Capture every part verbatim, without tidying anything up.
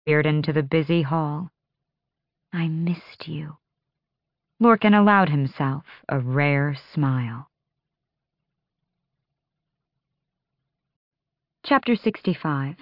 peered into the busy hall. I missed you. Lorcan allowed himself a rare smile. Chapter sixty-five.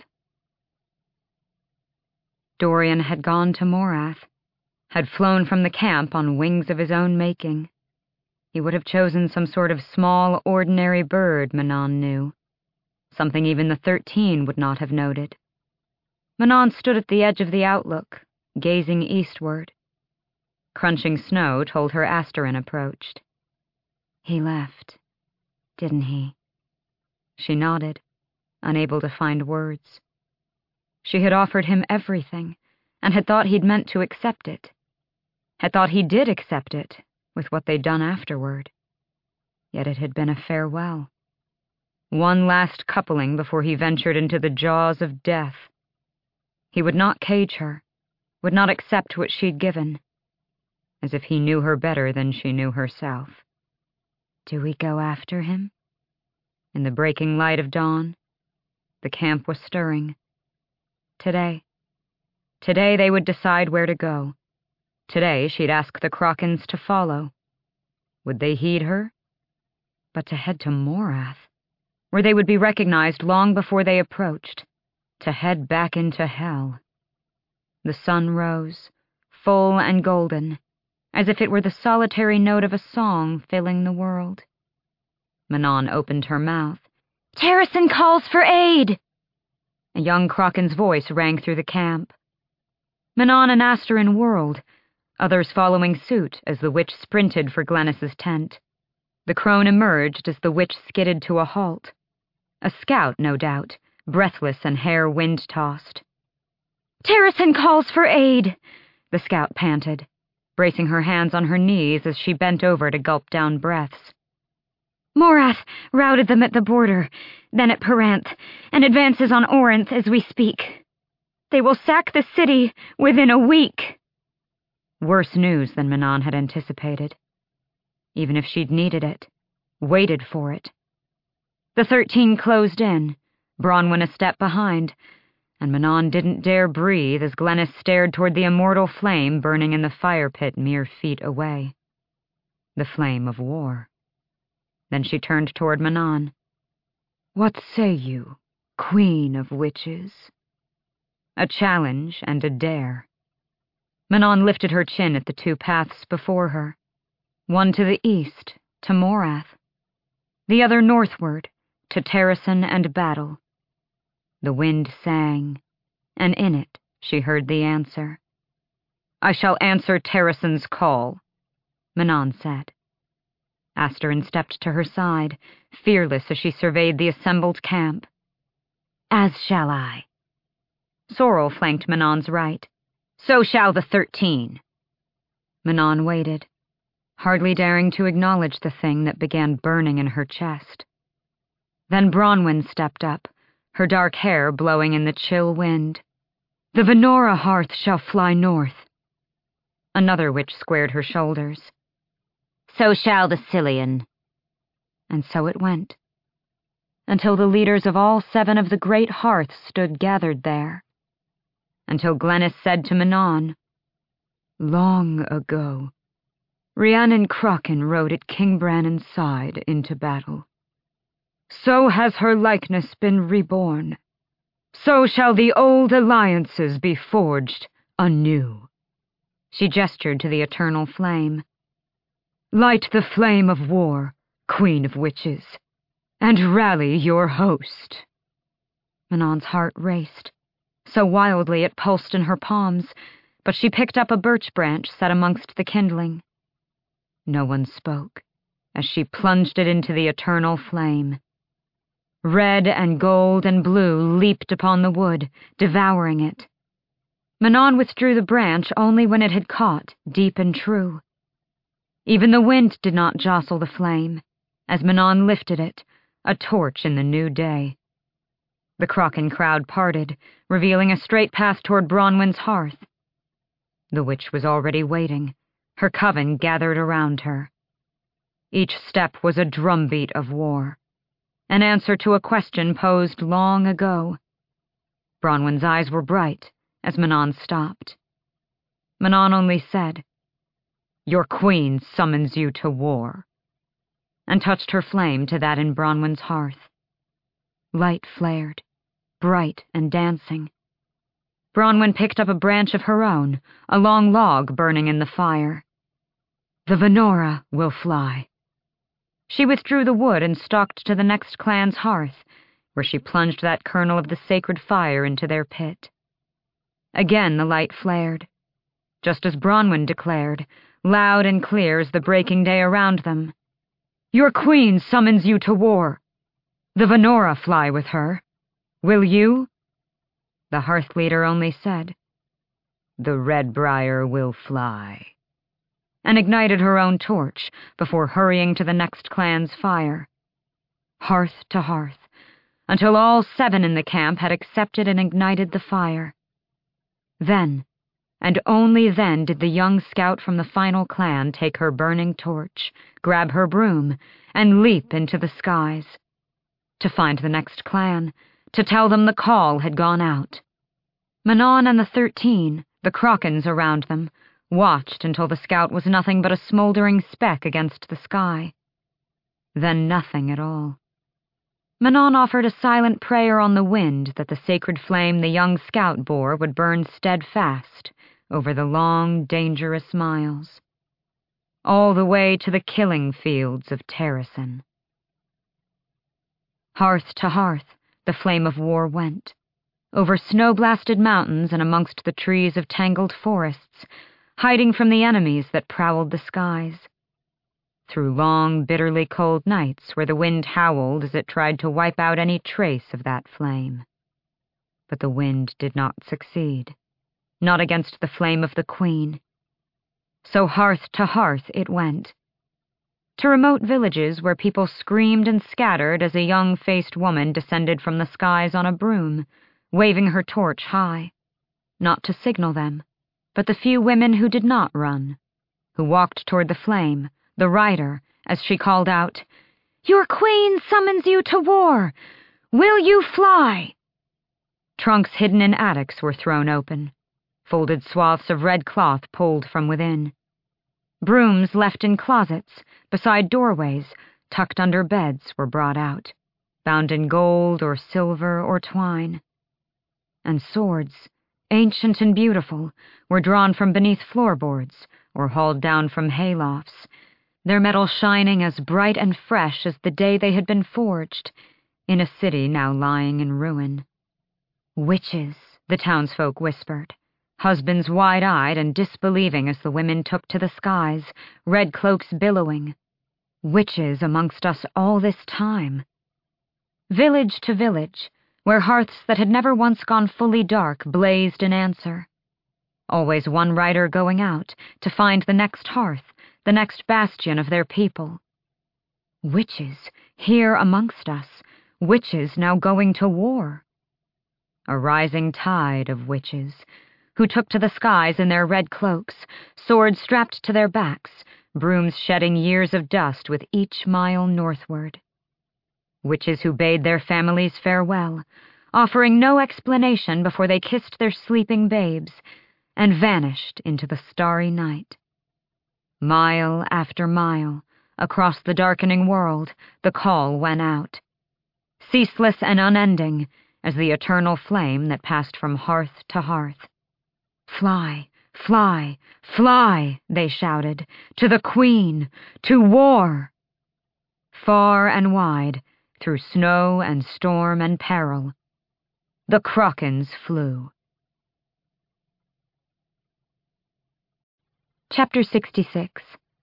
Dorian had gone to Morath, had flown from the camp on wings of his own making. He would have chosen some sort of small, ordinary bird, Manon knew. Something even the Thirteen would not have noted. Manon stood at the edge of the outlook, gazing eastward. Crunching snow told her Asterin approached. He left, didn't he? She nodded, unable to find words. She had offered him everything, and had thought he'd meant to accept it. Had thought he did accept it, with what they'd done afterward. Yet it had been a farewell. One last coupling before he ventured into the jaws of death. He would not cage her, would not accept what she'd given, as if he knew her better than she knew herself. Do we go after him? In the breaking light of dawn, the camp was stirring. Today. Today they would decide where to go. Today she'd ask the Krockens to follow. Would they heed her? But to head to Morath, where they would be recognized long before they approached, to head back into hell. The sun rose, full and golden, as if it were the solitary note of a song filling the world. Manon opened her mouth. Terrasen calls for aid! A young Krocken's voice rang through the camp. Manon and Asterin whirled, others following suit as the witch sprinted for Glennis's tent. The crone emerged as the witch skidded to a halt. A scout, no doubt, breathless and hair wind-tossed. Terrasen calls for aid, the scout panted, bracing her hands on her knees as she bent over to gulp down breaths. Morath routed them at the border, then at Peranth, and advances on Orinth as we speak. They will sack the city within a week. Worse news than Manon had anticipated. Even if she'd needed it, waited for it. The Thirteen closed in, Bronwyn a step behind, and Manon didn't dare breathe as Glennis stared toward the immortal flame burning in the fire pit mere feet away. The flame of war. Then she turned toward Manon. What say you, Queen of Witches? A challenge and a dare. Manon lifted her chin at the two paths before her. One to the east, to Morath. The other northward, to Terrasen and battle. The wind sang, and in it she heard the answer. I shall answer Terrasen's call, Manon said. Asterin stepped to her side, fearless as she surveyed the assembled camp. As shall I. Sorrel flanked Manon's right. So shall the Thirteen. Manon waited, hardly daring to acknowledge the thing that began burning in her chest. Then Bronwyn stepped up, her dark hair blowing in the chill wind. The Venora hearth shall fly north. Another witch squared her shoulders. So shall the Cillian. And so it went, until the leaders of all seven of the great hearths stood gathered there. Until Glennis said to Manon, Long ago, Rhiannon Krocken rode at King Brannon's side into battle. So has her likeness been reborn. So shall the old alliances be forged anew. She gestured to the eternal flame. Light the flame of war, Queen of Witches, and rally your host. Manon's heart raced. So wildly it pulsed in her palms, but she picked up a birch branch set amongst the kindling. No one spoke as she plunged it into the eternal flame. Red and gold and blue leaped upon the wood, devouring it. Manon withdrew the branch only when it had caught, deep and true. Even the wind did not jostle the flame, as Manon lifted it, a torch in the new day. The Krocken crowd parted, revealing a straight path toward Bronwyn's hearth. The witch was already waiting, her coven gathered around her. Each step was a drumbeat of war, an answer to a question posed long ago. Bronwyn's eyes were bright, as Manon stopped. Manon only said, "Your queen summons you to war," and touched her flame to that in Bronwyn's hearth. Light flared, bright and dancing. Bronwyn picked up a branch of her own, a long log burning in the fire. "The Venora will fly." She withdrew the wood and stalked to the next clan's hearth, where she plunged that kernel of the sacred fire into their pit. Again the light flared, just as Bronwyn declared, loud and clear as the breaking day around them. "Your queen summons you to war. The Venora fly with her. Will you?" The hearth leader only said, "The Redbriar will fly," and ignited her own torch before hurrying to the next clan's fire. Hearth to hearth, until all seven in the camp had accepted and ignited the fire. Then, and only then, did the young scout from the final clan take her burning torch, grab her broom, and leap into the skies. To find the next clan, to tell them the call had gone out. Manon and the Thirteen, the Crockens around them, watched until the scout was nothing but a smoldering speck against the sky. Then nothing at all. Manon offered a silent prayer on the wind that the sacred flame the young scout bore would burn steadfast over the long, dangerous miles, all the way to the killing fields of Terrasen. Hearth to hearth, the flame of war went, over snow-blasted mountains and amongst the trees of tangled forests, hiding from the enemies that prowled the skies, through long, bitterly cold nights where the wind howled as it tried to wipe out any trace of that flame. But the wind did not succeed. Not against the flame of the queen. So hearth to hearth it went, to remote villages where people screamed and scattered as a young-faced woman descended from the skies on a broom, waving her torch high, not to signal them, but the few women who did not run, who walked toward the flame, the rider, as she called out, "Your queen summons you to war! Will you fly?" Trunks hidden in attics were thrown open, folded swaths of red cloth pulled from within. Brooms left in closets, beside doorways, tucked under beds, were brought out, bound in gold or silver or twine. And swords, ancient and beautiful, were drawn from beneath floorboards or hauled down from haylofts, their metal shining as bright and fresh as the day they had been forged, in a city now lying in ruin. "Witches," the townsfolk whispered, husbands wide-eyed and disbelieving as the women took to the skies, red cloaks billowing. "Witches amongst us all this time." Village to village, where hearths that had never once gone fully dark blazed in answer. Always one rider going out to find the next hearth, the next bastion of their people. Witches here amongst us, witches now going to war. A rising tide of witches, who took to the skies in their red cloaks, swords strapped to their backs, brooms shedding years of dust with each mile northward. Witches who bade their families farewell, offering no explanation before they kissed their sleeping babes, and vanished into the starry night. Mile after mile, across the darkening world, the call went out, ceaseless and unending as the eternal flame that passed from hearth to hearth. "Fly, fly, fly," they shouted, "to the Queen, to war!" Far and wide, through snow and storm and peril, the Crockens flew. Chapter sixty-six.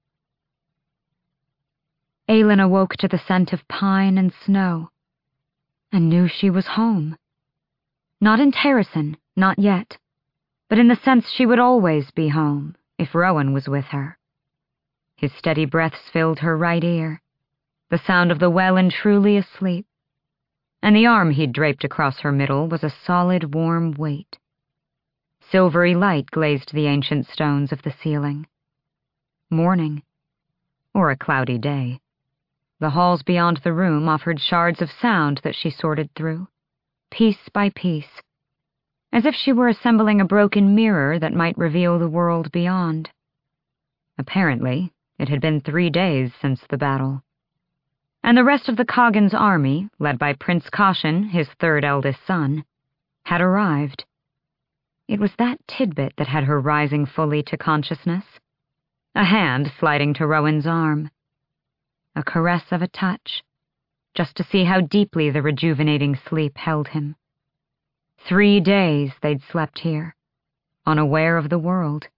Ailinn awoke to the scent of pine and snow, and knew she was home. Not in Terrasen, not yet, but in the sense she would always be home, if Rowan was with her. His steady breaths filled her right ear, the sound of the well and truly asleep, and the arm he'd draped across her middle was a solid, warm weight. Silvery light glazed the ancient stones of the ceiling. Morning, or a cloudy day. The halls beyond the room offered shards of sound that she sorted through, piece by piece. as if she were assembling a broken mirror that might reveal the world beyond. Apparently, it had been three days since the battle. And the rest of the Coggins army, led by Prince Caution, his third eldest son, had arrived. It was that tidbit that had her rising fully to consciousness. A hand sliding to Rowan's arm. A caress of a touch, just to see how deeply the rejuvenating sleep held him. Three days they'd slept here, unaware of the world.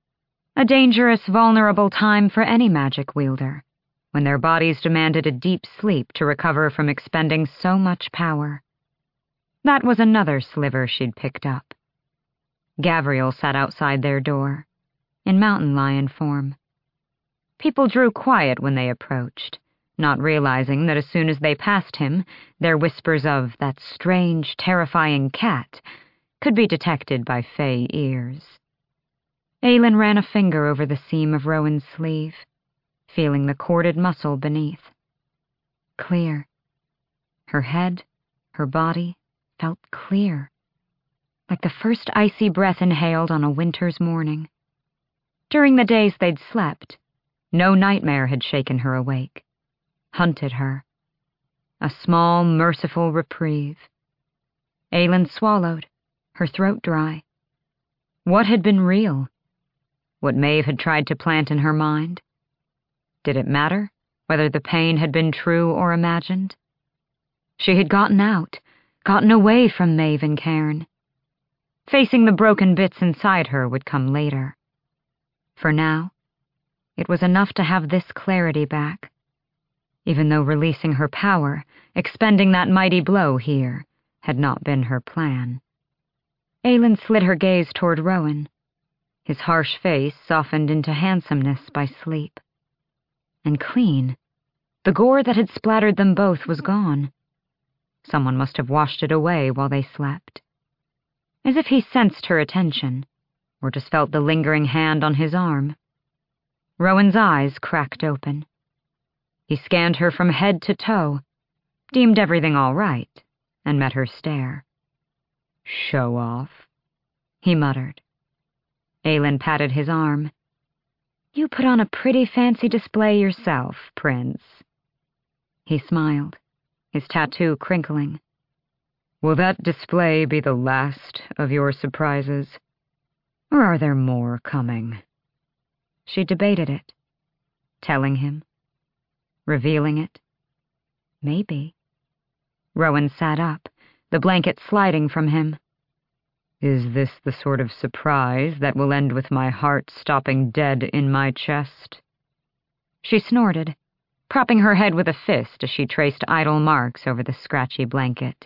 A dangerous, vulnerable time for any magic wielder, when their bodies demanded a deep sleep to recover from expending so much power. That was another sliver she'd picked up. Gavriel sat outside their door, in mountain lion form. People drew quiet when they approached, not realizing that as soon as they passed him, their whispers of that strange, terrifying cat could be detected by fey ears. Aelin ran a finger over the seam of Rowan's sleeve, feeling the corded muscle beneath. Clear. Her head, her body, felt clear, like the first icy breath inhaled on a winter's morning. During the days they'd slept, no nightmare had shaken her awake, hunted her. A small, merciful reprieve. Aelin swallowed, her throat dry. What had been real? What Maeve had tried to plant in her mind? Did it matter whether the pain had been true or imagined? She had gotten out, gotten away from Maeve and Cairn. Facing the broken bits inside her would come later. For now, it was enough to have this clarity back, even though releasing her power, expending that mighty blow here, had not been her plan. Aelin slid her gaze toward Rowan, his harsh face softened into handsomeness by sleep. And clean. The gore that had splattered them both was gone. Someone must have washed it away while they slept. As if he sensed her attention, or just felt the lingering hand on his arm. Rowan's eyes cracked open. He scanned her from head to toe, deemed everything all right, and met her stare. "Show off," he muttered. Aelin patted his arm. "You put on a pretty fancy display yourself, Prince." He smiled, his tattoo crinkling. "Will that display be the last of your surprises? Or are there more coming?" She debated it. Telling him? Revealing it? Maybe. Rowan sat up, the blanket sliding from him. "Is this the sort of surprise that will end with my heart stopping dead in my chest?" She snorted, propping her head with a fist as she traced idle marks over the scratchy blanket.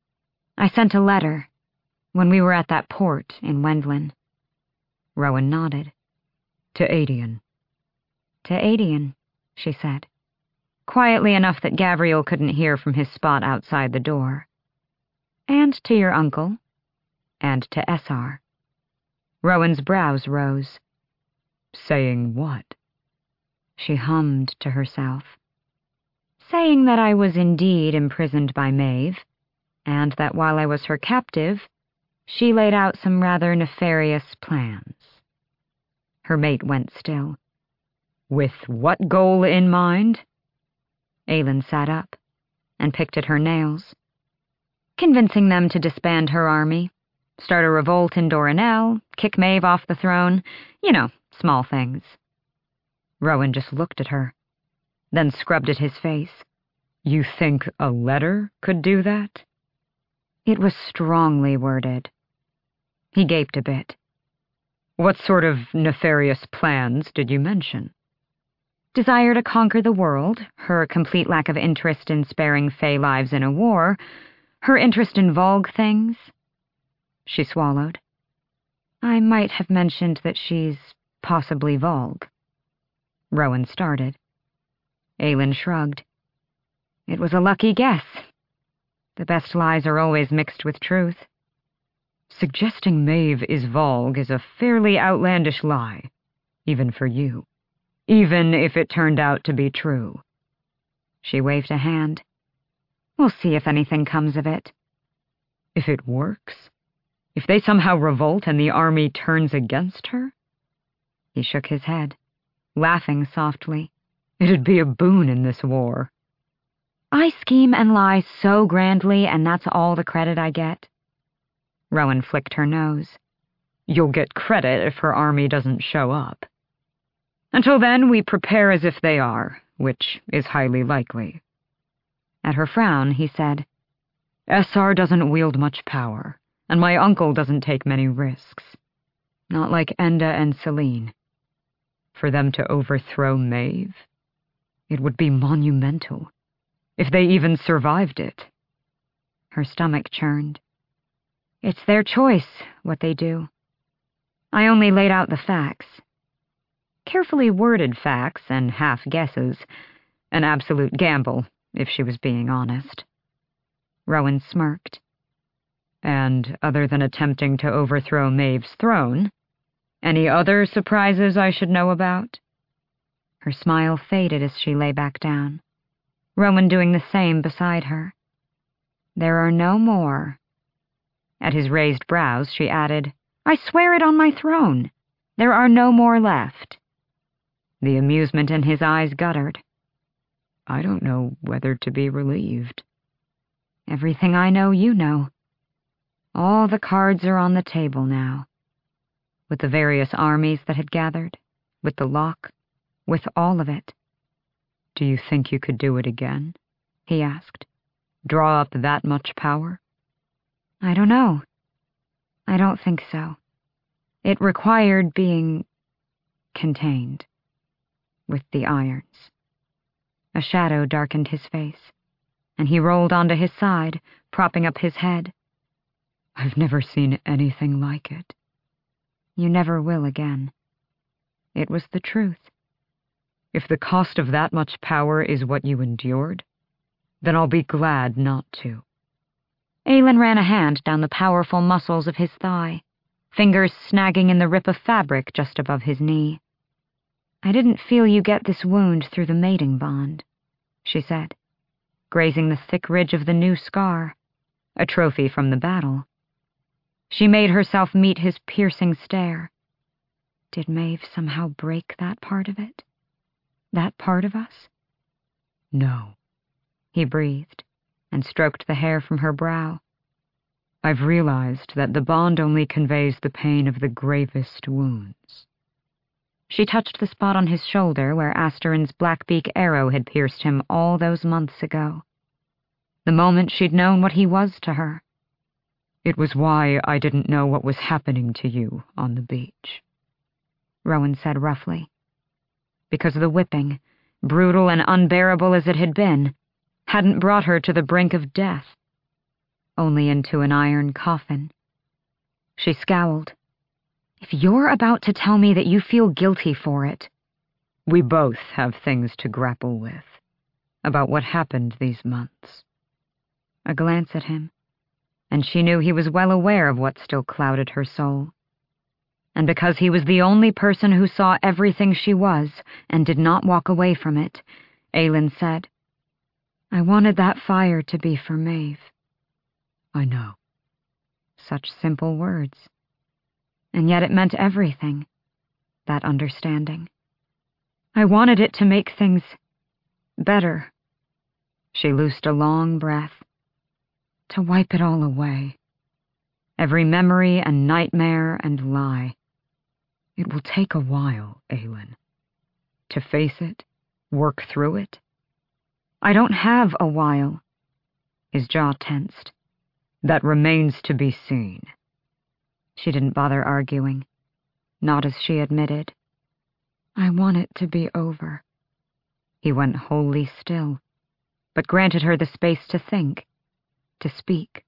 "I sent a letter when we were at that port in Wendlin." Rowan nodded. "To Adian." "To Adian," she said, quietly enough that Gavriel couldn't hear from his spot outside the door. "And to your uncle. And to Essar." Rowan's brows rose. "Saying what?" She hummed to herself. "Saying that I was indeed imprisoned by Maeve, and that while I was her captive, she laid out some rather nefarious plans." Her mate went still. "With what goal in mind?" Aelin sat up and picked at her nails. "Convincing them to disband her army, start a revolt in Doranel, kick Maeve off the throne, you know, small things." Rowan just looked at her, then scrubbed at his face. "You think a letter could do that?" It was strongly worded. He gaped a bit. "What sort of nefarious plans did you mention?" Desire to conquer the world, her complete lack of interest in sparing fey lives in a war, her interest in Volg things. She swallowed. "I might have mentioned that she's possibly Volg." Rowan started. Aelin shrugged. It was a lucky guess. The best lies are always mixed with truth. "Suggesting Maeve is Volg is a fairly outlandish lie, even for you. Even if it turned out to be true." She waved a hand. "We'll see if anything comes of it." "If it works? If they somehow revolt and the army turns against her? He shook his head, laughing softly. It'd be a boon in this war. I scheme and lie so grandly, and that's all the credit I get. Rowan flicked her nose. You'll get credit if her army doesn't show up. Until then, we prepare as if they are, which is highly likely. At her frown, he said, Essar doesn't wield much power, and my uncle doesn't take many risks. Not like Enda and Celine. For them to overthrow Maeve? It would be monumental, if they even survived it. Her stomach churned. It's their choice, what they do. I only laid out the facts. Carefully worded facts and half-guesses. An absolute gamble, if she was being honest. Rowan smirked. And, other than attempting to overthrow Maeve's throne, any other surprises I should know about? Her smile faded as she lay back down, Rowan doing the same beside her. There are no more. At his raised brows, she added, I swear it on my throne. There are no more left. The amusement in his eyes guttered. I don't know whether to be relieved. Everything I know you know. All the cards are on the table now. With the various armies that had gathered, with the lock, with all of it. Do you think you could do it again? He asked. Draw up that much power? I don't know. I don't think so. It required being contained with the irons. A shadow darkened his face, and he rolled onto his side, propping up his head. I've never seen anything like it. You never will again. It was the truth. If the cost of that much power is what you endured, then I'll be glad not to. Aelin ran a hand down the powerful muscles of his thigh, fingers snagging in the rip of fabric just above his knee. I didn't feel you get this wound through the mating bond, she said, grazing the thick ridge of the new scar, a trophy from the battle. She made herself meet his piercing stare. Did Maeve somehow break that part of it? That part of us? No, he breathed, and stroked the hair from her brow. I've realized that the bond only conveys the pain of the gravest wounds. She touched the spot on his shoulder where Asterin's blackbeak arrow had pierced him all those months ago. The moment she'd known what he was to her. It was why I didn't know what was happening to you on the beach, Rowan said roughly. Because the whipping, brutal and unbearable as it had been, hadn't brought her to the brink of death, only into an iron coffin. She scowled. If you're about to tell me that you feel guilty for it, we both have things to grapple with, about what happened these months. A glance at him, and she knew he was well aware of what still clouded her soul. And because he was the only person who saw everything she was and did not walk away from it, Aelin said, I wanted that fire to be for Maeve. I know. Such simple words. And yet it meant everything, that understanding. I wanted it to make things better. She loosed a long breath. To wipe it all away. Every memory and nightmare and lie. It will take a while, Aelin. To face it, work through it. I don't have a while. His jaw tensed. That remains to be seen. She didn't bother arguing, not as she admitted. I want it to be over. He went wholly still, but granted her the space to think, to speak.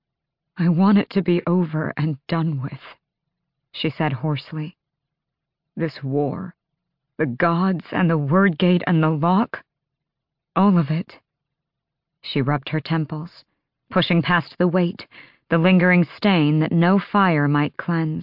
I want it to be over and done with, she said hoarsely. This war, the gods and the word gate and the lock, all of it. She rubbed her temples, pushing past the weight, the lingering stain that no fire might cleanse.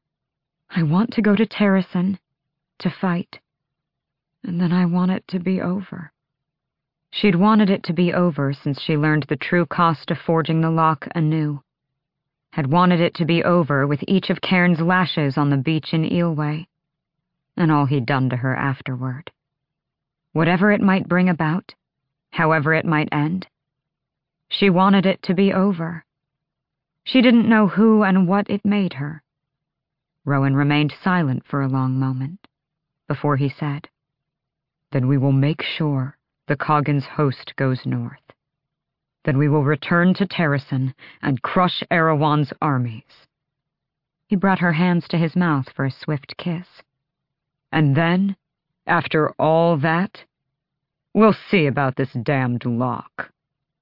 I want to go to Terrasen, to fight, and then I want it to be over. She'd wanted it to be over since she learned the true cost of forging the lock anew. had wanted it to be over with each of Cairn's lashes on the beach in Eelway, and all he'd done to her afterward. Whatever it might bring about, however it might end, she wanted it to be over. She didn't know who and what it made her. Rowan remained silent for a long moment, before he said, "Then we will make sure the Coggins host goes north. Then we will return to Terrasen and crush Erewhon's armies." He brought her hands to his mouth for a swift kiss. "And then, after all that, we'll see about this damned lock."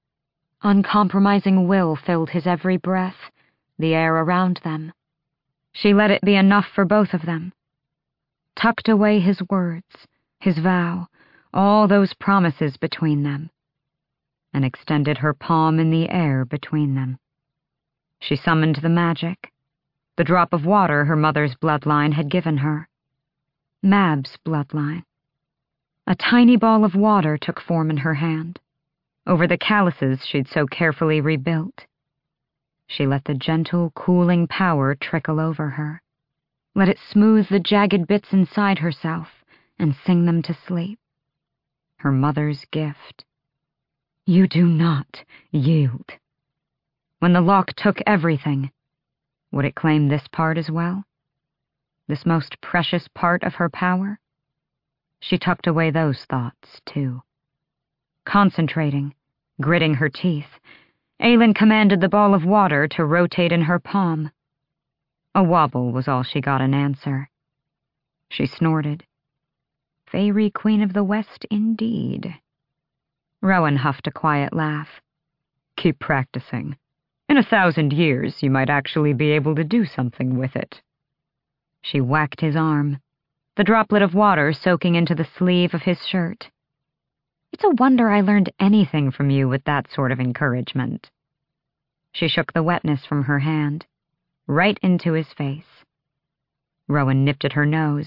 Uncompromising will filled his every breath, the air around them. She let it be enough for both of them. Tucked away his words, his vow, all those promises between them, and extended her palm in the air between them. She summoned the magic, the drop of water her mother's bloodline had given her. Mab's bloodline. A tiny ball of water took form in her hand, over the calluses she'd so carefully rebuilt. She let the gentle, cooling power trickle over her, let it smooth the jagged bits inside herself and sing them to sleep. Her mother's gift. You do not yield. When the lock took everything, would it claim this part as well? This most precious part of her power? She tucked away those thoughts, too. Concentrating, gritting her teeth, Aelin commanded the ball of water to rotate in her palm. A wobble was all she got in answer. She snorted. Fairy Queen of the West, indeed. Rowan huffed a quiet laugh. Keep practicing. In a thousand years, you might actually be able to do something with it. She whacked his arm, the droplet of water soaking into the sleeve of his shirt. It's a wonder I learned anything from you with that sort of encouragement. She shook the wetness from her hand, right into his face. Rowan nipped at her nose.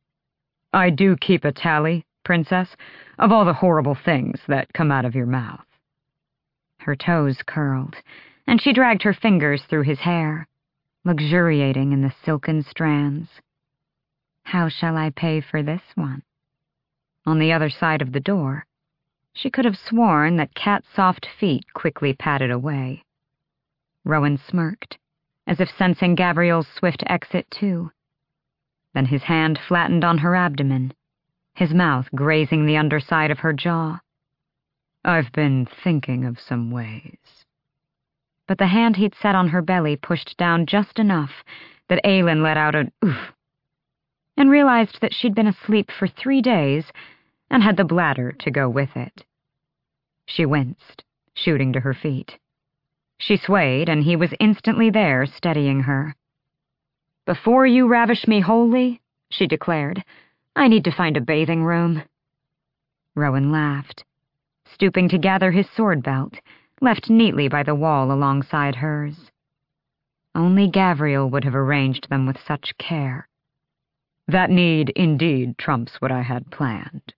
I do keep a tally, Princess, of all the horrible things that come out of your mouth. Her toes curled, and she dragged her fingers through his hair, luxuriating in the silken strands. How shall I pay for this one? On the other side of the door, she could have sworn that Cat's soft feet quickly padded away. Rowan smirked, as if sensing Gabriel's swift exit too. Then his hand flattened on her abdomen, his mouth grazing the underside of her jaw. I've been thinking of some ways. But the hand he'd set on her belly pushed down just enough that Aelin let out an oof, and realized that she'd been asleep for three days and had the bladder to go with it. She winced, shooting to her feet. She swayed, and he was instantly there, steadying her. Before you ravish me wholly, she declared, I need to find a bathing room. Rowan laughed, stooping to gather his sword belt, left neatly by the wall alongside hers. Only Gavriel would have arranged them with such care. That need indeed trumps what I had planned.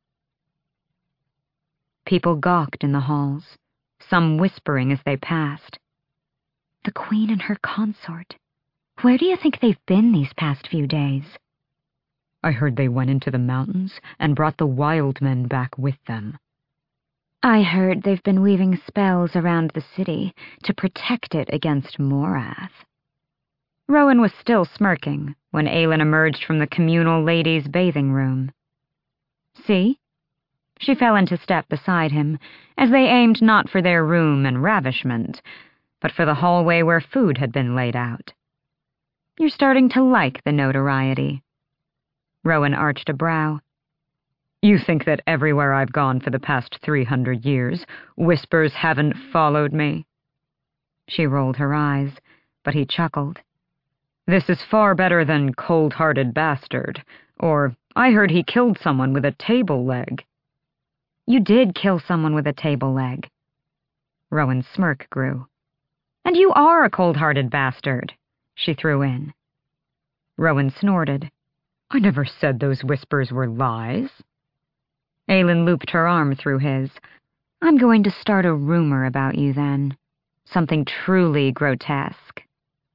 People gawked in the halls, some whispering as they passed. The Queen and her consort. Where do you think they've been these past few days? I heard they went into the mountains and brought the wild men back with them. I heard they've been weaving spells around the city to protect it against Morath. Rowan was still smirking when Aelin emerged from the communal ladies' bathing room. See? She fell into step beside him, as they aimed not for their room and ravishment, but for the hallway where food had been laid out. You're starting to like the notoriety. Rowan arched a brow. You think that everywhere I've gone for the past three hundred years, whispers haven't followed me? She rolled her eyes, but he chuckled. This is far better than cold-hearted bastard, or I heard he killed someone with a table leg. You did kill someone with a table leg. Rowan's smirk grew. And you are a cold-hearted bastard, she threw in. Rowan snorted. I never said those whispers were lies. Aelin looped her arm through his. I'm going to start a rumor about you then. Something truly grotesque.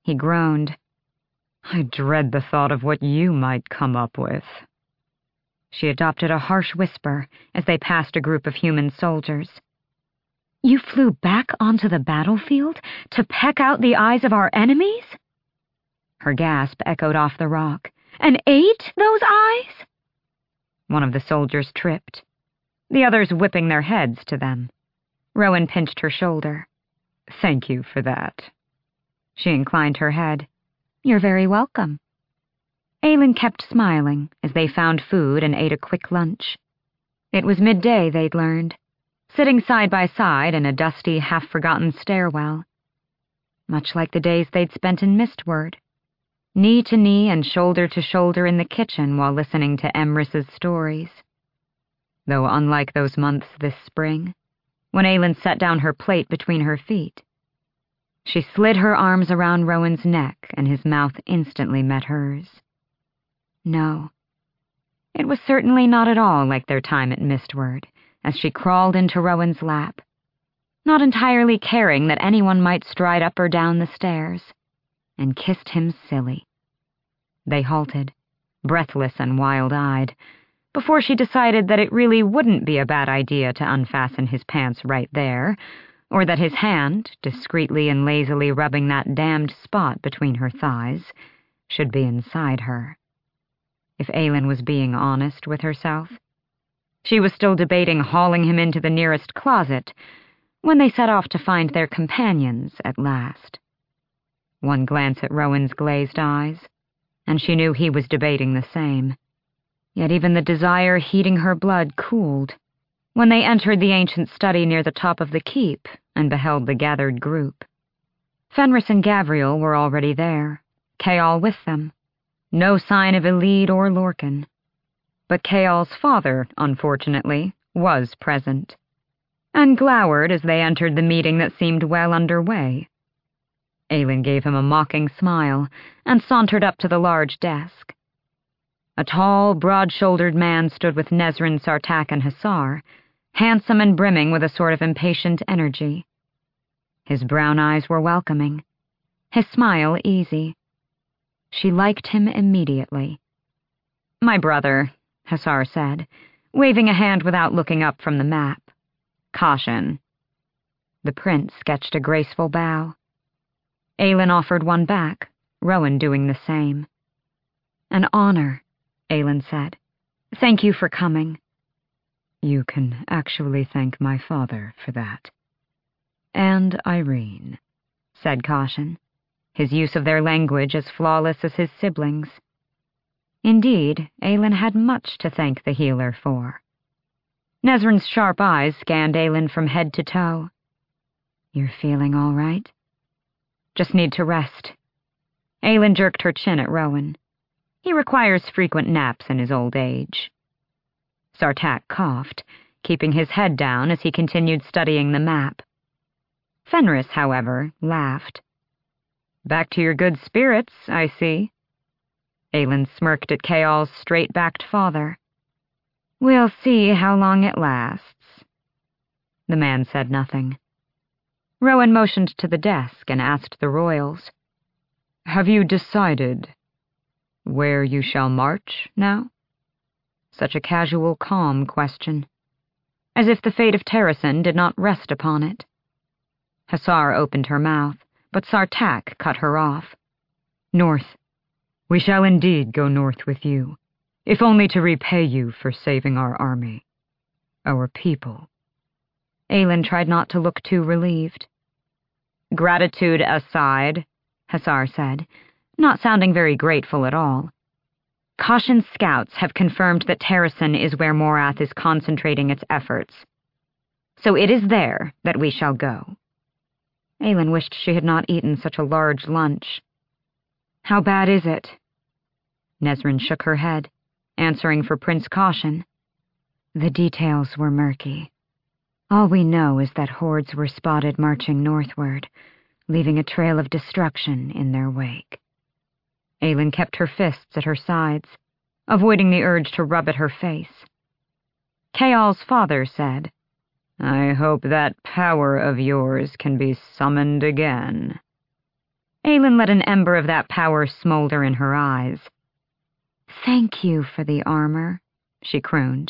He groaned. "I dread the thought of what you might come up with." She adopted a harsh whisper as they passed a group of human soldiers. "You flew back onto the battlefield to peck out the eyes of our enemies?" Her gasp echoed off the rock. "And ate those eyes?" One of the soldiers tripped, the others whipping their heads to them. Rowan pinched her shoulder. "Thank you for that." She inclined her head. "You're very welcome." Aelin kept smiling as they found food and ate a quick lunch. It was midday, they'd learned, sitting side by side in a dusty, half-forgotten stairwell. Much like the days they'd spent in Mistward, knee to knee and shoulder to shoulder in the kitchen while listening to Emrys's stories. Though unlike those months this spring, when Aelin set down her plate between her feet, she slid her arms around Rowan's neck and his mouth instantly met hers. No, it was certainly not at all like their time at Mistward, as she crawled into Rowan's lap, not entirely caring that anyone might stride up or down the stairs, and kissed him silly. They halted, breathless and wild-eyed, before she decided that it really wouldn't be a bad idea to unfasten his pants right there, or that his hand, discreetly and lazily rubbing that damned spot between her thighs, should be inside her. If Aelin was being honest with herself, she was still debating hauling him into the nearest closet when they set off to find their companions at last. One glance at Rowan's glazed eyes, and she knew he was debating the same. Yet even the desire heating her blood cooled when they entered the ancient study near the top of the keep and beheld the gathered group. Fenris and Gavriel were already there, Chaol with them. No sign of Elide or Lorcan. But Chaol's father, unfortunately, was present, and glowered as they entered the meeting that seemed well underway. Aelin gave him a mocking smile and sauntered up to the large desk. A tall, broad-shouldered man stood with Nezran, Sartaq, and Hasar, handsome and brimming with a sort of impatient energy. His brown eyes were welcoming, his smile easy. She liked him immediately. "My brother," Hasar said, waving a hand without looking up from the map. "Caution." The prince sketched a graceful bow. Aelin offered one back, Rowan doing the same. "An honor," Aelin said. "Thank you for coming." "You can actually thank my father for that." "And Irene," said Caution, his use of their language as flawless as his siblings. Indeed, Aelin had much to thank the healer for. Nezran's sharp eyes scanned Aelin from head to toe. "You're feeling all right?" "Just need to rest." Aelin jerked her chin at Rowan. "He requires frequent naps in his old age." Sartaq coughed, keeping his head down as he continued studying the map. Fenris, however, laughed. "Back to your good spirits, I see." Aelin smirked at Chaol's straight-backed father. "We'll see how long it lasts." The man said nothing. Rowan motioned to the desk and asked the royals, "Have you decided where you shall march now?" Such a casual, calm question, as if the fate of Terrasen did not rest upon it. Hasar opened her mouth, but Sartaq cut her off. "North. We shall indeed go north with you, if only to repay you for saving our army, our people." Aelin tried not to look too relieved. "Gratitude aside," Hasar said, not sounding very grateful at all, "Caution's scouts have confirmed that Terrasen is where Morath is concentrating its efforts. So it is there that we shall go." Aelin wished she had not eaten such a large lunch. "How bad is it?" Nezran shook her head, answering for Prince Caution. "The details were murky. All we know is that hordes were spotted marching northward, leaving a trail of destruction in their wake." Aelin kept her fists at her sides, avoiding the urge to rub at her face. Chaol's father said, "I hope that power of yours can be summoned again." Aelin let an ember of that power smolder in her eyes. "Thank you for the armor," she crooned.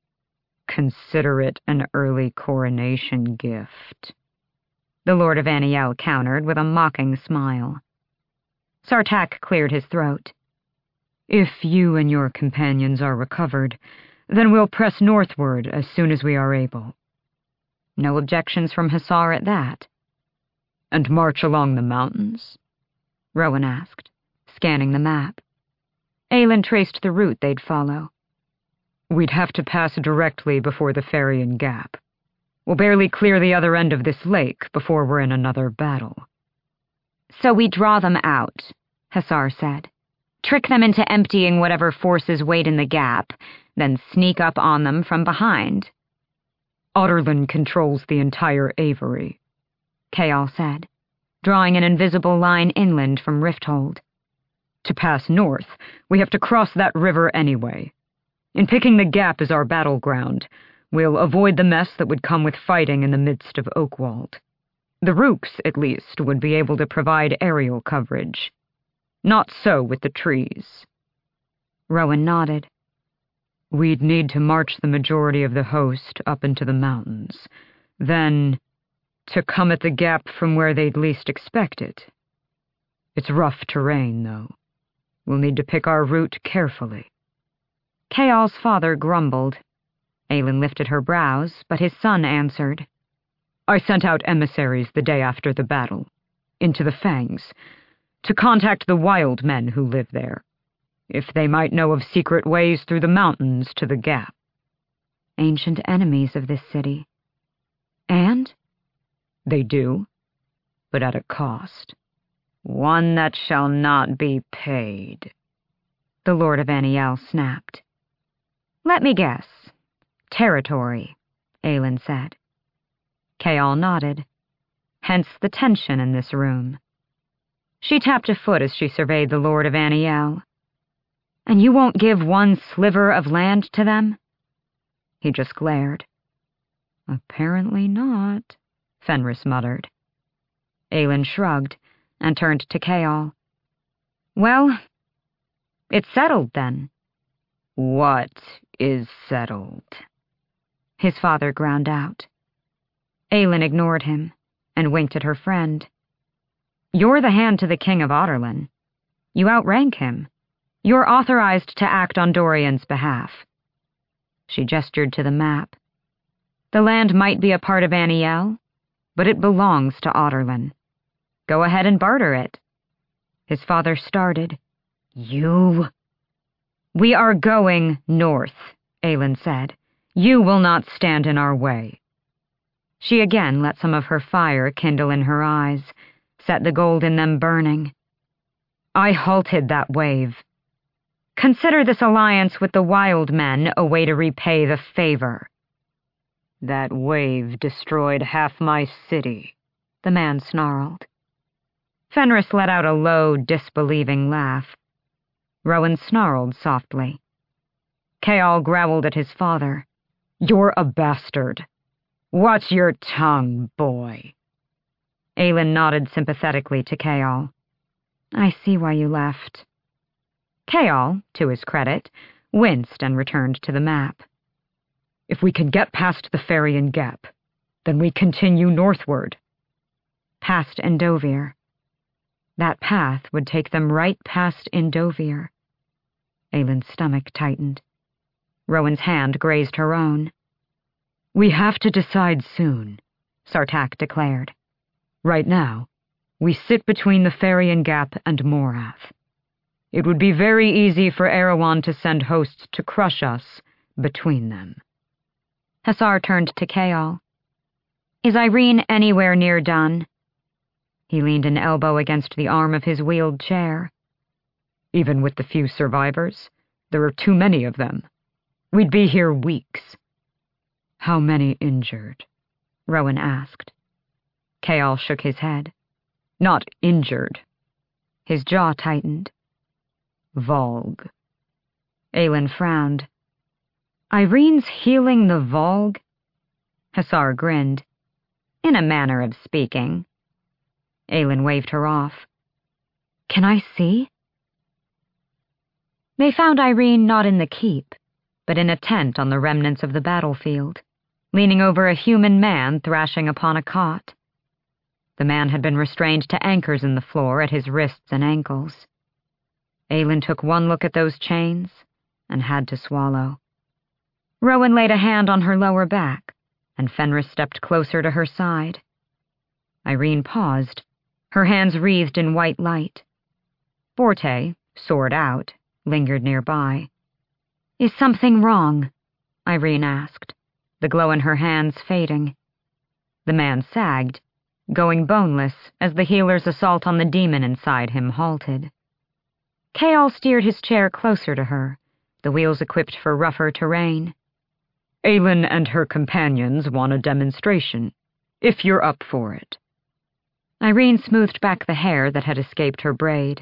"Consider it an early coronation gift," the Lord of Aniel countered with a mocking smile. Sartaq cleared his throat. "If you and your companions are recovered, then we'll press northward as soon as we are able." No objections from Hassar at that. "And march along the mountains?" Rowan asked, scanning the map. Aelin traced the route they'd follow. "We'd have to pass directly before the Ferian Gap. We'll barely clear the other end of this lake before we're in another battle." "So we draw them out," Hassar said. "Trick them into emptying whatever forces wait in the gap, then sneak up on them from behind." "Adarlan controls the entire Avery," Chaol said, drawing an invisible line inland from Rifthold. "To pass north, we have to cross that river anyway. In picking the gap as our battleground, we'll avoid the mess that would come with fighting in the midst of Oakwald. The Rooks, at least, would be able to provide aerial coverage. Not so with the trees." Rowan nodded. "We'd need to march the majority of the host up into the mountains, then to come at the gap from where they'd least expect it. It's rough terrain, though. We'll need to pick our route carefully." Chaol's father grumbled. Aelin lifted her brows, but his son answered. "I sent out emissaries the day after the battle, into the Fangs, to contact the wild men who live there, if they might know of secret ways through the mountains to the gap." "Ancient enemies of this city. And?" "They do, but at a cost. One that shall not be paid," the Lord of Aniel snapped. "Let me guess. Territory," Aelin said. Chaol nodded. Hence the tension in this room. She tapped a foot as she surveyed the Lord of Aniel. "And you won't give one sliver of land to them?" He just glared. "Apparently not," Fenris muttered. Aelin shrugged and turned to Chaol. "Well, it's settled then." "What is settled?" his father ground out. Aelin ignored him and winked at her friend. "You're the hand to the King of Adarlan. You outrank him. You're authorized to act on Dorian's behalf." She gestured to the map. "The land might be a part of Aniel, but it belongs to Adarlan. Go ahead and barter it." His father started. "You—" "We are going north," Aelin said. "You will not stand in our way." She again let some of her fire kindle in her eyes, set the gold in them burning. "I halted that wave. Consider this alliance with the wild men a way to repay the favor." "That wave destroyed half my city," the man snarled. Fenris let out a low, disbelieving laugh. Rowan snarled softly. Chaol growled at his father. "You're a bastard. Watch your tongue, boy." Aelin nodded sympathetically to Chaol. "I see why you left." Chaol, to his credit, winced and returned to the map. "If we can get past the Ferian Gap, then we continue northward." Past Endovir. That path would take them right past Endovir. Aelin's stomach tightened. Rowan's hand grazed her own. "We have to decide soon," Sartaq declared. "Right now, we sit between the Ferian Gap and Morath. It would be very easy for Erewhon to send hosts to crush us between them." Hassar turned to Chaol. "Is Yrene anywhere near done?" He leaned an elbow against the arm of his wheeled chair. "Even with the few survivors, there are too many of them. We'd be here weeks." "How many injured?" Rowan asked. Chaol shook his head. "Not injured." His jaw tightened. "Volg." Aelin frowned. "Yrene's healing the Volg?" Hassar grinned. "In a manner of speaking." Aelin waved her off. Can I see? They found Irene not in the keep, but in a tent on the remnants of the battlefield, leaning over a human man thrashing upon a cot. The man had been restrained to anchors in the floor at his wrists and ankles. Aelin took one look at those chains and had to swallow. Rowan laid a hand on her lower back, and Fenris stepped closer to her side. Irene paused, her hands wreathed in white light. Borte, sword out, lingered nearby. Is something wrong? Irene asked, the glow in her hands fading. The man sagged, going boneless as the healer's assault on the demon inside him halted. Chaol steered his chair closer to her, the wheels equipped for rougher terrain. Aelin and her companions want a demonstration, if you're up for it. Irene smoothed back the hair that had escaped her braid.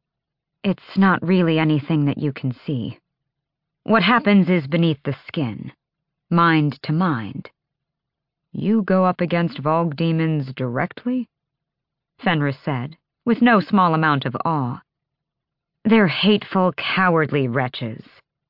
It's not really anything that you can see. What happens is beneath the skin, mind to mind. You go up against Vogue demons directly? Fenris said, with no small amount of awe. They're hateful, cowardly wretches.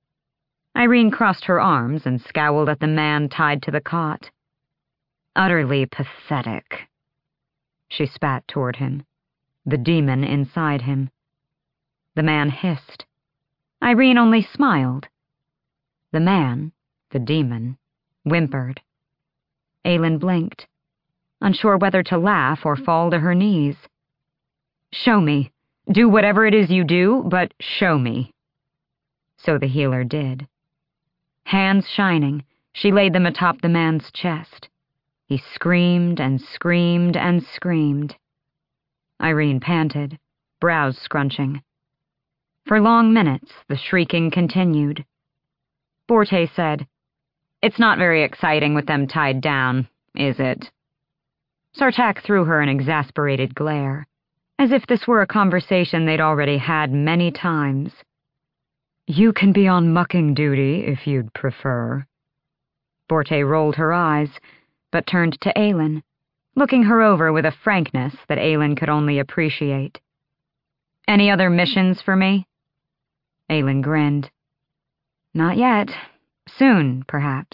Irene crossed her arms and scowled at the man tied to the cot. Utterly pathetic. She spat toward him, the demon inside him. The man hissed. Irene only smiled. The man, the demon, whimpered. Aelin blinked, unsure whether to laugh or fall to her knees. Show me. Do whatever it is you do, but show me. So the healer did. Hands shining, she laid them atop the man's chest. He screamed and screamed and screamed. Irene panted, brows scrunching. For long minutes, the shrieking continued. Borte said, It's not very exciting with them tied down, is it? Sartaq threw her an exasperated glare, as if this were a conversation they'd already had many times. You can be on mucking duty if you'd prefer. Borte rolled her eyes, but turned to Aelin, looking her over with a frankness that Aelin could only appreciate. Any other missions for me? Aelin grinned. Not yet. Soon, perhaps.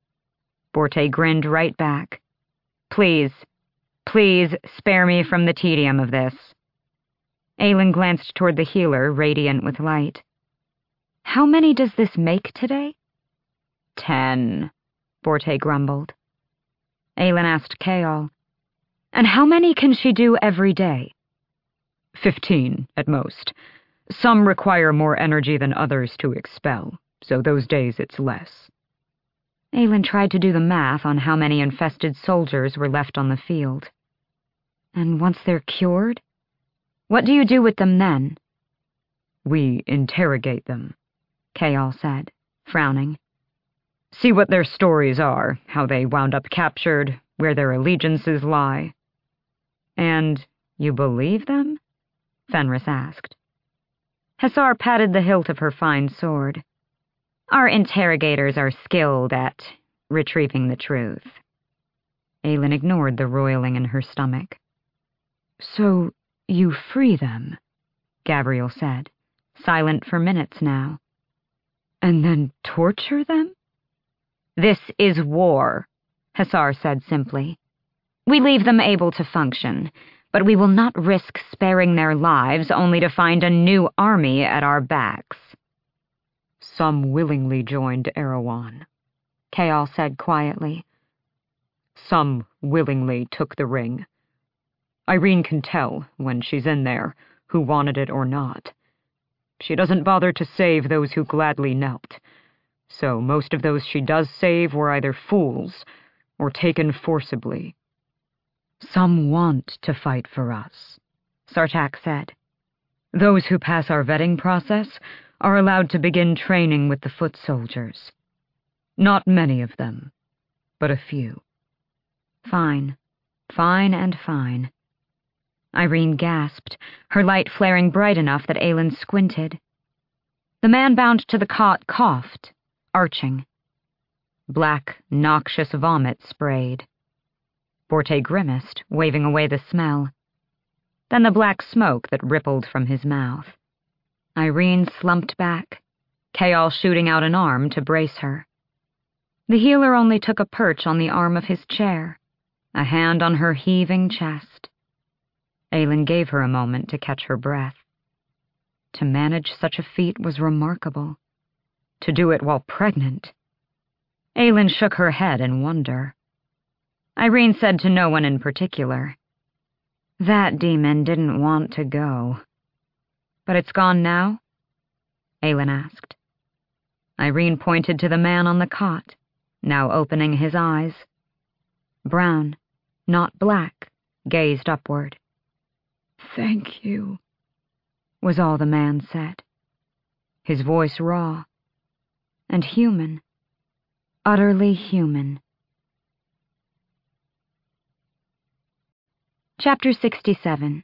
Borte grinned right back. Please, please spare me from the tedium of this. Aelin glanced toward the healer, radiant with light. How many does this make today? Ten, Borte grumbled. Aelin asked Chaol, And how many can she do every day? Fifteen, at most. Some require more energy than others to expel, so those days it's less. Aelin tried to do the math on how many infested soldiers were left on the field. And once they're cured? What do you do with them then? We interrogate them, Chaol said, frowning. See what their stories are, how they wound up captured, where their allegiances lie. And you believe them? Fenris asked. Hesar patted the hilt of her fine sword. Our interrogators are skilled at retrieving the truth. Aelin ignored the roiling in her stomach. So you free them, Gabriel said, silent for minutes now. And then torture them? This is war, Hesar said simply. We leave them able to function, but we will not risk sparing their lives only to find a new army at our backs. Some willingly joined Erewhon, Chaol said quietly. Some willingly took the ring. Irene can tell, when she's in there, who wanted it or not. She doesn't bother to save those who gladly knelt, so most of those she does save were either fools or taken forcibly. Some want to fight for us, Sartaq said. Those who pass our vetting process are allowed to begin training with the foot soldiers. Not many of them, but a few. Fine. Fine and fine. Irene gasped, her light flaring bright enough that Aelin squinted. The man bound to the cot coughed, arching. Black, noxious vomit sprayed. Borte grimaced, waving away the smell. then the black smoke that rippled from his mouth. Irene slumped back, Kayal shooting out an arm to brace her. The healer only took a perch on the arm of his chair, a hand on her heaving chest. Aylin gave her a moment to catch her breath. To manage such a feat was remarkable. To do it while pregnant. Aylin shook her head in wonder. Irene said to no one in particular, "That demon didn't want to go." "But it's gone now?" Aylin asked. Irene pointed to the man on the cot, now opening his eyes. Brown, not black, gazed upward. "Thank you," was all the man said. His voice raw and human, utterly human. Chapter sixty-seven.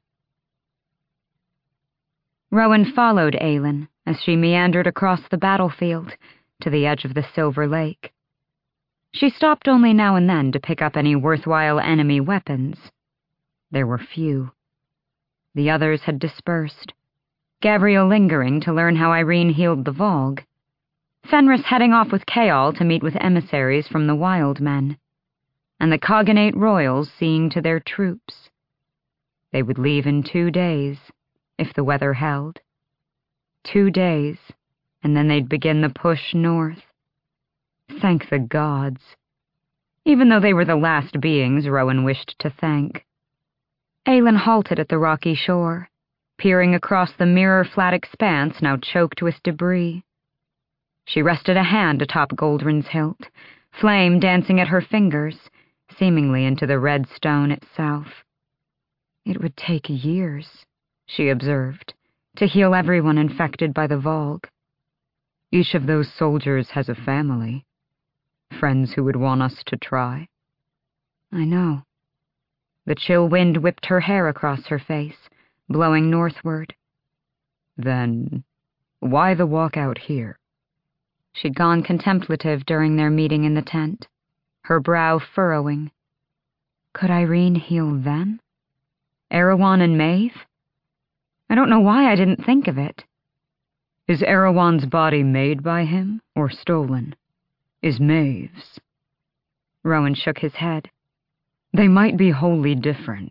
Rowan followed Aylin as she meandered across the battlefield to the edge of the Silver Lake. She stopped only now and then to pick up any worthwhile enemy weapons. There were few. The others had dispersed, Gabriel lingering to learn how Irene healed the Vogue, Fenris heading off with Kayal to meet with emissaries from the Wild Men, and the Cognate royals seeing to their troops. They would leave in two days, if the weather held. Two days, and then they'd begin the push north. Thank the gods. Even though they were the last beings Rowan wished to thank. Aylin halted at the rocky shore, peering across the mirror-flat expanse now choked with debris. She rested a hand atop Goldrin's hilt, flame dancing at her fingers, seemingly into the red stone itself. It would take years, she observed, to heal everyone infected by the Vogue. Each of those soldiers has a family, friends who would want us to try. I know. The chill wind whipped her hair across her face, blowing northward. Then, why the walk out here? She'd gone contemplative during their meeting in the tent, her brow furrowing. Could Irene heal them? Erewhon and Maeve? I don't know why I didn't think of it. Is Erewhon's body made by him or stolen? Is Maeve's? Rowan shook his head. They might be wholly different.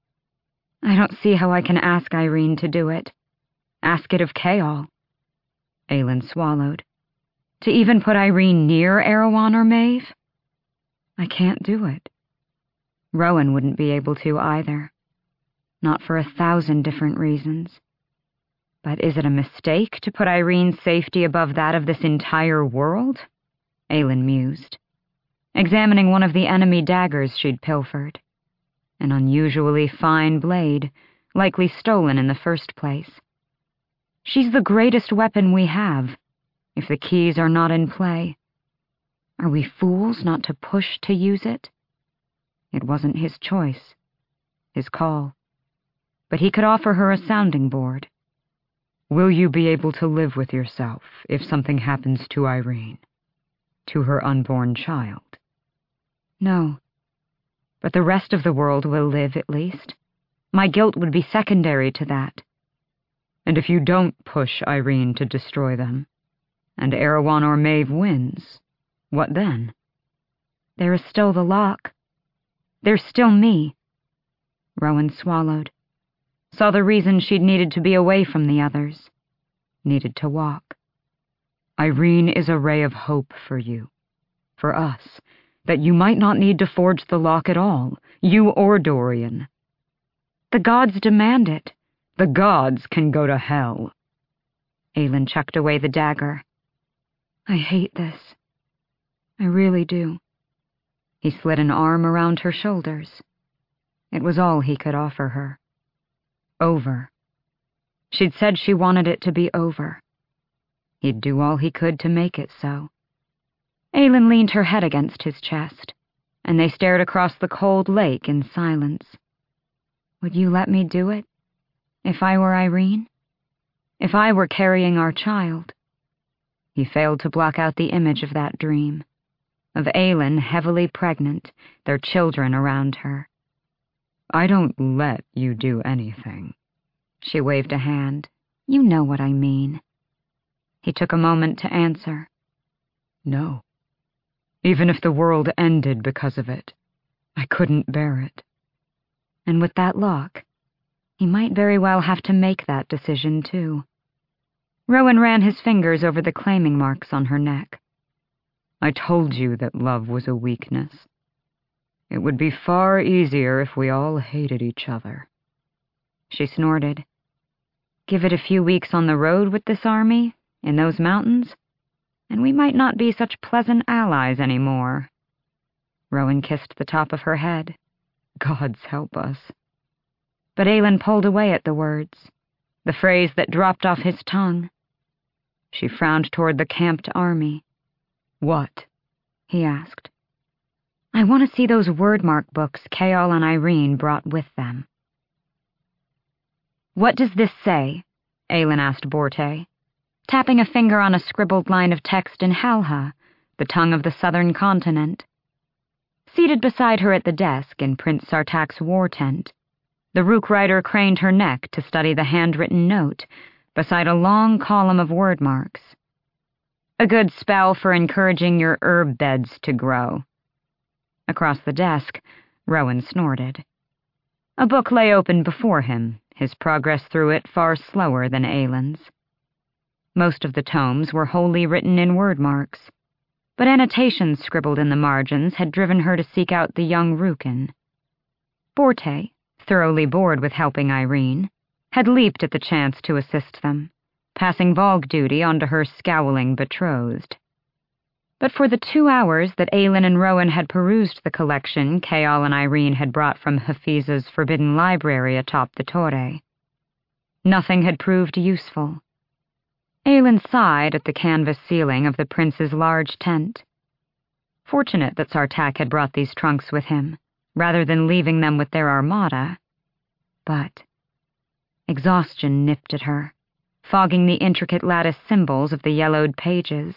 I don't see how I can ask Irene to do it. Ask it of Kayal. Aylin swallowed. To even put Irene near Erewhon or Maeve? I can't do it. Rowan wouldn't be able to either. Not for a thousand different reasons. But is it a mistake to put Irene's safety above that of this entire world? Aylin mused, examining one of the enemy daggers she'd pilfered. An unusually fine blade, likely stolen in the first place. She's the greatest weapon we have, if the keys are not in play. Are we fools not to push to use it? It wasn't his choice, his call. But he could offer her a sounding board. Will you be able to live with yourself if something happens to Irene? To her unborn child? No. But the rest of the world will live, at least. My guilt would be secondary to that. And if you don't push Irene to destroy them, and Erewhon or Maeve wins, what then? There is still the lock. There's still me. Rowan swallowed. Saw the reason she'd needed to be away from the others. Needed to walk. Irene is a ray of hope for you. For us. That you might not need to forge the lock at all. You or Dorian. The gods demand it. The gods can go to hell. Aylin chucked away the dagger. I hate this. I really do. He slid an arm around her shoulders. It was all he could offer her. Over. She'd said she wanted it to be over. He'd do all he could to make it so. Aylin leaned her head against his chest, and they stared across the cold lake in silence. Would you let me do it? If I were Irene? If I were carrying our child? He failed to block out the image of that dream, of Aylin heavily pregnant, their children around her. I don't let you do anything. She waved a hand. You know what I mean. He took a moment to answer. No. Even if the world ended because of it, I couldn't bear it. And with that look, he might very well have to make that decision, too. Rowan ran his fingers over the claiming marks on her neck. I told you that love was a weakness. It would be far easier if we all hated each other. She snorted. Give it a few weeks on the road with this army, in those mountains, and we might not be such pleasant allies anymore. Rowan kissed the top of her head. Gods help us. But Aelin pulled away at the words, the phrase that dropped off his tongue. She frowned toward the camped army. What? He asked. I want to see those wordmark books Chaol and Irene brought with them. What does this say? Aelin asked Borte, tapping a finger on a scribbled line of text in Halha, the tongue of the southern continent. Seated beside her at the desk in Prince Sartak's war tent, the Rook rider craned her neck to study the handwritten note beside a long column of word marks. A good spell for encouraging your herb beds to grow. Across the desk, Rowan snorted. A book lay open before him, his progress through it far slower than Aelin's. Most of the tomes were wholly written in word marks, but annotations scribbled in the margins had driven her to seek out the young Rookin. Borte, thoroughly bored with helping Irene, had leaped at the chance to assist them, passing Valg duty onto her scowling betrothed. But for the two hours that Aelin and Rowan had perused the collection Chaol and Irene had brought from Hafiza's forbidden library atop the Torre, nothing had proved useful. Aelin sighed at the canvas ceiling of the prince's large tent. Fortunate that Sartak had brought these trunks with him, rather than leaving them with their armada. But exhaustion nipped at her, fogging the intricate lattice symbols of the yellowed pages.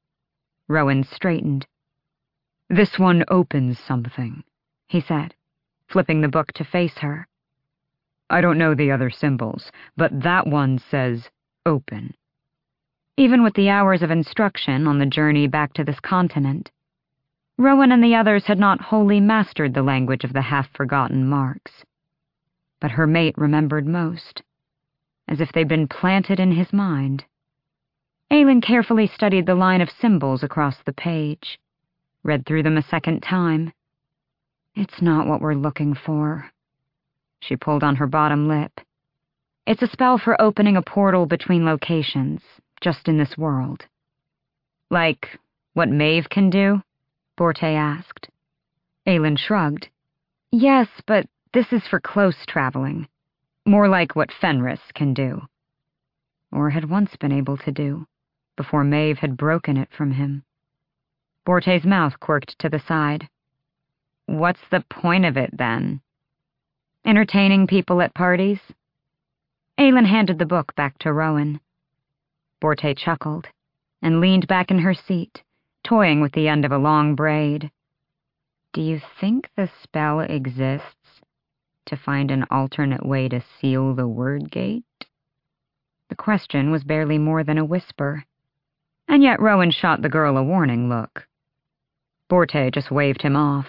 Rowan straightened. This one opens something, he said, flipping the book to face her. I don't know the other symbols, but that one says open. Even with the hours of instruction on the journey back to this continent, Rowan and the others had not wholly mastered the language of the half-forgotten marks. But her mate remembered most, as if they'd been planted in his mind. Aelin carefully studied the line of symbols across the page, read through them a second time. It's not what we're looking for. She pulled on her bottom lip. It's a spell for opening a portal between locations, just in this world. Like what Maeve can do? Borte asked. Aelin shrugged. Yes, but this is for close traveling. More like what Fenris can do. Or had once been able to do, before Maeve had broken it from him. Borte's mouth quirked to the side. What's the point of it, then? Entertaining people at parties? Aelin handed the book back to Rowan. Borte chuckled and leaned back in her seat, toying with the end of a long braid. Do you think the spell exists to find an alternate way to seal the word gate? The question was barely more than a whisper, and yet Rowan shot the girl a warning look. Borte just waved him off.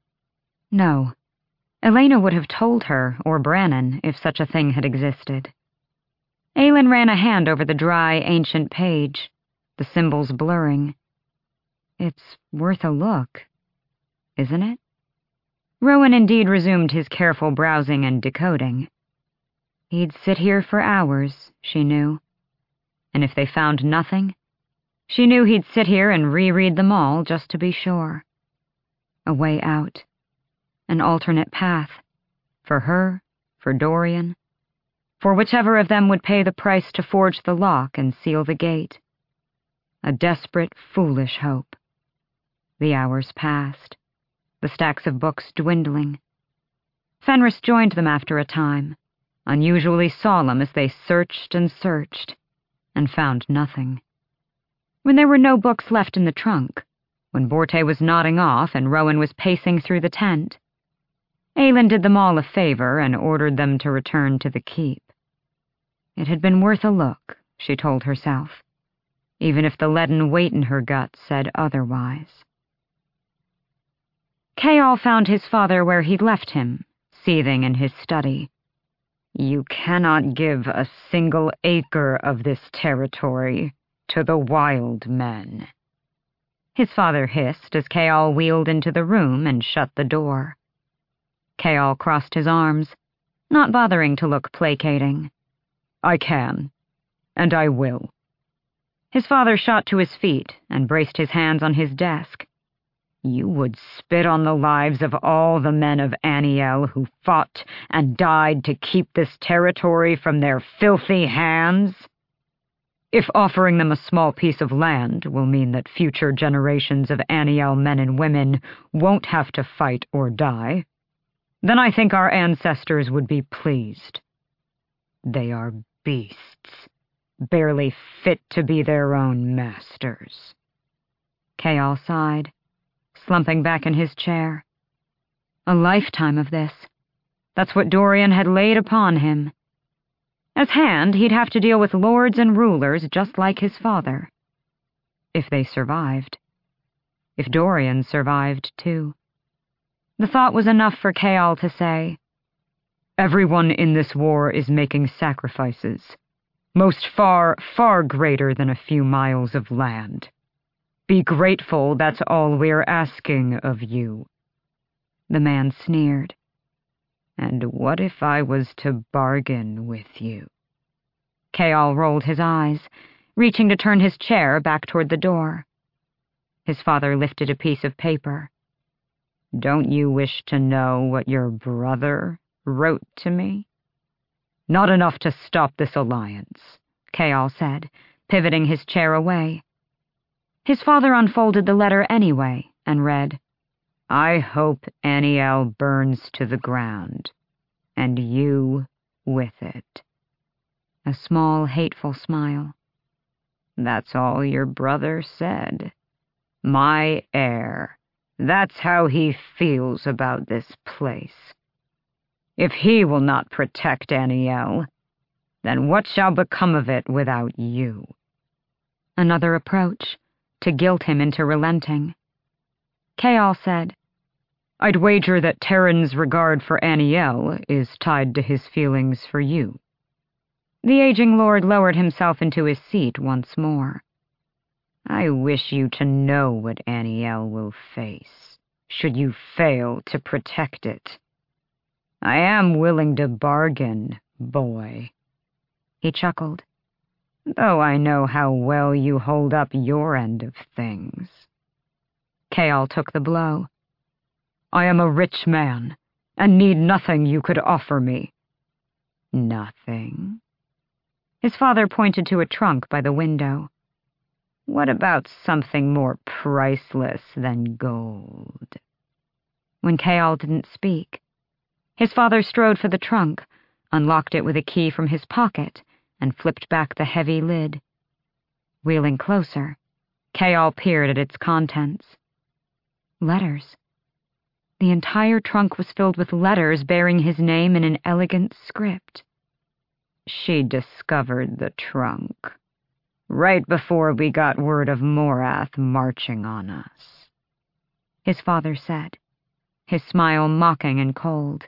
No, Elena would have told her, or Brannon, if such a thing had existed. Aelin ran a hand over the dry, ancient page, the symbols blurring. It's worth a look, isn't it? Rowan indeed resumed his careful browsing and decoding. He'd sit here for hours, she knew. And if they found nothing, she knew he'd sit here and reread them all just to be sure. A way out. An alternate path. For her, for Dorian, for whichever of them would pay the price to forge the lock and seal the gate. A desperate, foolish hope. The hours passed, the stacks of books dwindling. Fenris joined them after a time, unusually solemn as they searched and searched, and found nothing. When there were no books left in the trunk, when Borte was nodding off and Rowan was pacing through the tent, Aelin did them all a favor and ordered them to return to the keep. It had been worth a look, she told herself, even if the leaden weight in her gut said otherwise. Chaol found his father where he'd left him, seething in his study. You cannot give a single acre of this territory to the wild men, his father hissed as Chaol wheeled into the room and shut the door. Chaol crossed his arms, not bothering to look placating. I can, and I will. His father shot to his feet and braced his hands on his desk. You would spit on the lives of all the men of Aniel who fought and died to keep this territory from their filthy hands? If offering them a small piece of land will mean that future generations of Aniel men and women won't have to fight or die, then I think our ancestors would be pleased. They are beasts, barely fit to be their own masters. Chaol sighed, slumping back in his chair. A lifetime of this. That's what Dorian had laid upon him. As Hand, he'd have to deal with lords and rulers just like his father. If they survived. If Dorian survived, too. The thought was enough for Chaol to say, Everyone in this war is making sacrifices, most far, far greater than a few miles of land. Be grateful, that's all we're asking of you. The man sneered. And what if I was to bargain with you? Chaol rolled his eyes, reaching to turn his chair back toward the door. His father lifted a piece of paper. Don't you wish to know what your brother wrote to me? Not enough to stop this alliance, Chaol said, pivoting his chair away. His father unfolded the letter anyway and read, I hope Aniel burns to the ground, and you with it. A small, hateful smile. That's all your brother said. My heir. That's how he feels about this place. If he will not protect Aniel, then what shall become of it without you? Another approach, to guilt him into relenting. Chaol said, I'd wager that Terran's regard for Aniel is tied to his feelings for you. The aging lord lowered himself into his seat once more. I wish you to know what Aniel will face, should you fail to protect it. I am willing to bargain, boy. He chuckled. Though I know how well you hold up your end of things. Chaol took the blow. I am a rich man, and need nothing you could offer me. Nothing? His father pointed to a trunk by the window. What about something more priceless than gold? When Chaol didn't speak, his father strode for the trunk, unlocked it with a key from his pocket, and flipped back the heavy lid. Wheeling closer, Chaol peered at its contents. Letters. The entire trunk was filled with letters bearing his name in an elegant script. She discovered the trunk, right before we got word of Morath marching on us, his father said, his smile mocking and cold.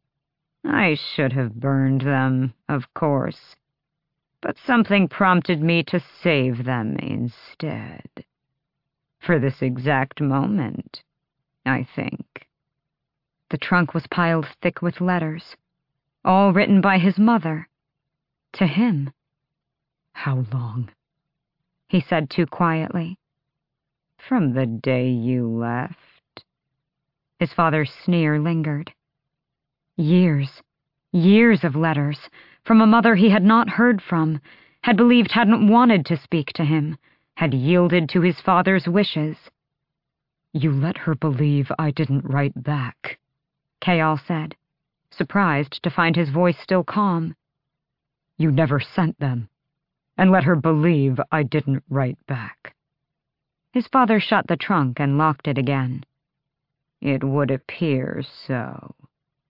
I should have burned them, of course, but something prompted me to save them instead. For this exact moment, I think. The trunk was piled thick with letters, all written by his mother. To him. How long? He said too quietly. From the day you left. His father's sneer lingered. Years, years of letters, from a mother he had not heard from, had believed hadn't wanted to speak to him, had yielded to his father's wishes. You let her believe I didn't write back, Chaol said, surprised to find his voice still calm. You never sent them, and let her believe I didn't write back. His father shut the trunk and locked it again. It would appear so.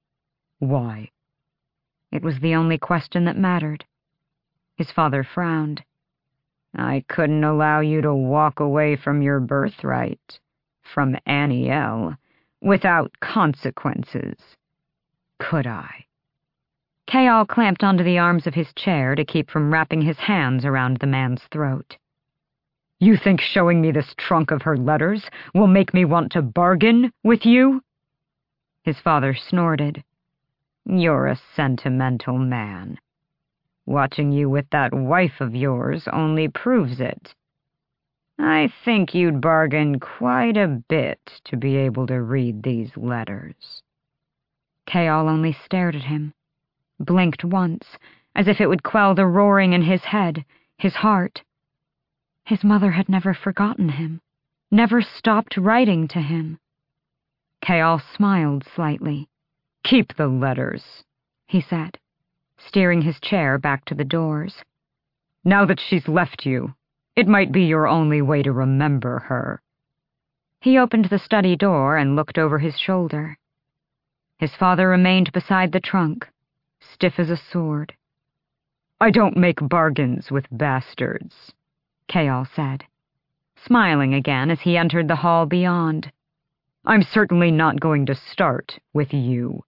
Why? It was the only question that mattered. His father frowned. I couldn't allow you to walk away from your birthright, from Aniel, without consequences. Could I? Kayal clamped onto the arms of his chair to keep from wrapping his hands around the man's throat. You think showing me this trunk of her letters will make me want to bargain with you? His father snorted. You're a sentimental man. Watching you with that wife of yours only proves it. I think you'd bargain quite a bit to be able to read these letters. Kayal only stared at him, blinked once, as if it would quell the roaring in his head, his heart. His mother had never forgotten him, never stopped writing to him. Kayal smiled slightly. Keep the letters, he said, steering his chair back to the doors. Now that she's left you, it might be your only way to remember her. He opened the study door and looked over his shoulder. His father remained beside the trunk, stiff as a sword. I don't make bargains with bastards, Kayal said, smiling again as he entered the hall beyond. I'm certainly not going to start with you.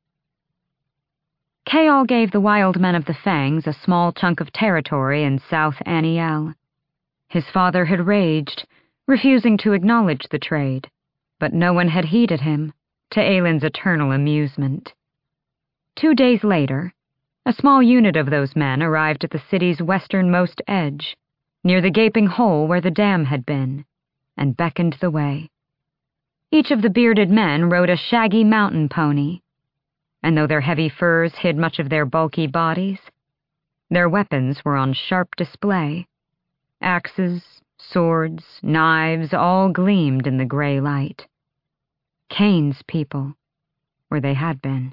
Kayal gave the wild men of the Fangs a small chunk of territory in South Aniel. His father had raged, refusing to acknowledge the trade, but no one had heeded him, to Aylin's eternal amusement. Two days later, a small unit of those men arrived at the city's westernmost edge, near the gaping hole where the dam had been, and beckoned the way. Each of the bearded men rode a shaggy mountain pony, and though their heavy furs hid much of their bulky bodies, their weapons were on sharp display. Axes, swords, knives all gleamed in the gray light. Kane's people, where they had been.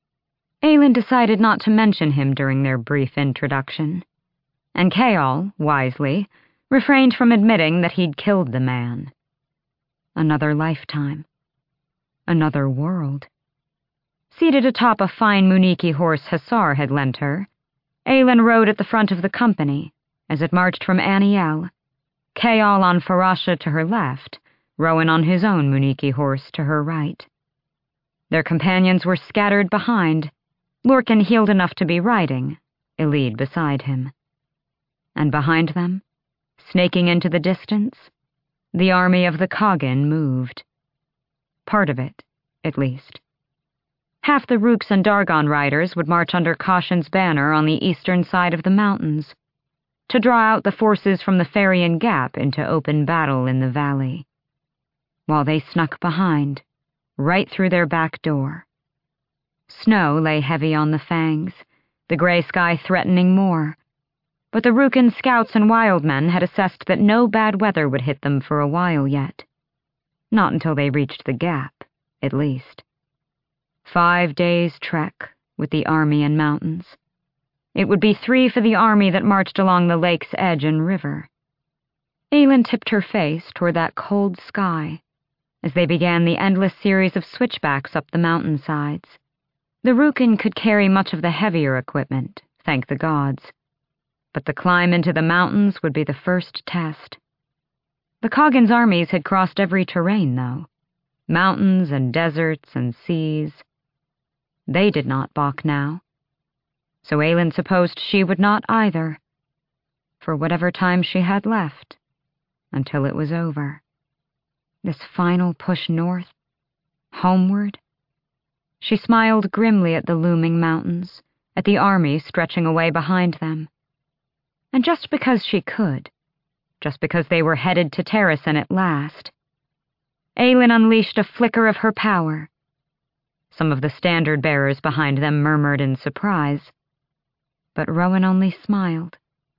Aylin decided not to mention him during their brief introduction, and Kayal, wisely, refrained from admitting that he'd killed the man. Another lifetime. Another world. Seated atop a fine Muniki horse Hassar had lent her, Aylin rode at the front of the company as it marched from Aniel, Kayal on Farasha to her left, Rowan on his own Muniki horse to her right. Their companions were scattered behind, Lorcan healed enough to be riding, Elide beside him. And behind them, snaking into the distance, the army of the Koggin moved. Part of it, at least. Half the Rooks and Dargon riders would march under Caution's banner on the eastern side of the mountains, to draw out the forces from the Farian Gap into open battle in the valley, while they snuck behind, right through their back door. Snow lay heavy on the Fangs, the gray sky threatening more, but the Rookan scouts and wildmen had assessed that no bad weather would hit them for a while yet. Not until they reached the Gap, at least. Five days' trek with the army and mountains. It would be three for the army that marched along the lake's edge and river. Aylin tipped her face toward that cold sky as they began the endless series of switchbacks up the mountainsides. The Rookan could carry much of the heavier equipment, thank the gods, but the climb into the mountains would be the first test. The Koggin's armies had crossed every terrain, though. Mountains and deserts and seas. They did not balk now. So Aylin supposed she would not either, for whatever time she had left, until it was over. This final push north, homeward. She smiled grimly at the looming mountains, at the army stretching away behind them. And just because she could, just because they were headed to Terrasen at last, Aylin unleashed a flicker of her power. Some of the standard-bearers behind them murmured in surprise, but Rowan only smiled.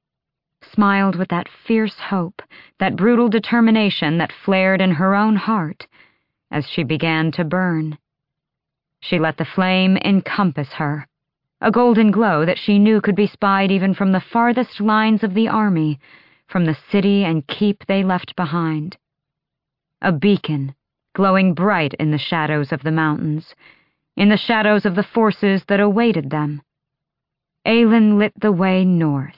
Smiled with that fierce hope, that brutal determination that flared in her own heart as she began to burn. She let the flame encompass her, a golden glow that she knew could be spied even from the farthest lines of the army, from the city and keep they left behind. A beacon, glowing bright in the shadows of the mountains, in the shadows of the forces that awaited them. Aelin lit the way north.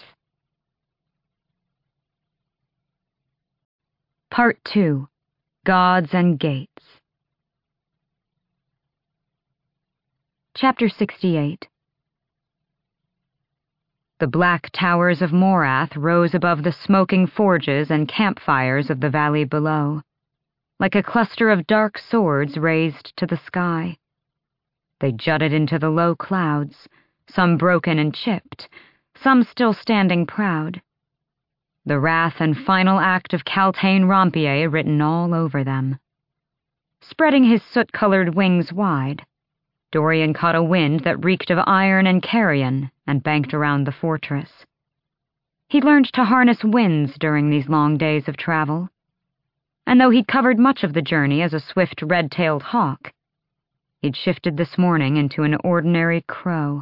Part two. Gods and Gates. Chapter sixty-eight. The black towers of Morath rose above the smoking forges and campfires of the valley below, like a cluster of dark swords raised to the sky. They jutted into the low clouds, some broken and chipped, some still standing proud, the wrath and final act of Kaltain Rompier written all over them. Spreading his soot-colored wings wide, Dorian caught a wind that reeked of iron and carrion and banked around the fortress. He'd learned to harness winds during these long days of travel, and though he'd covered much of the journey as a swift red-tailed hawk, he'd shifted this morning into an ordinary crow.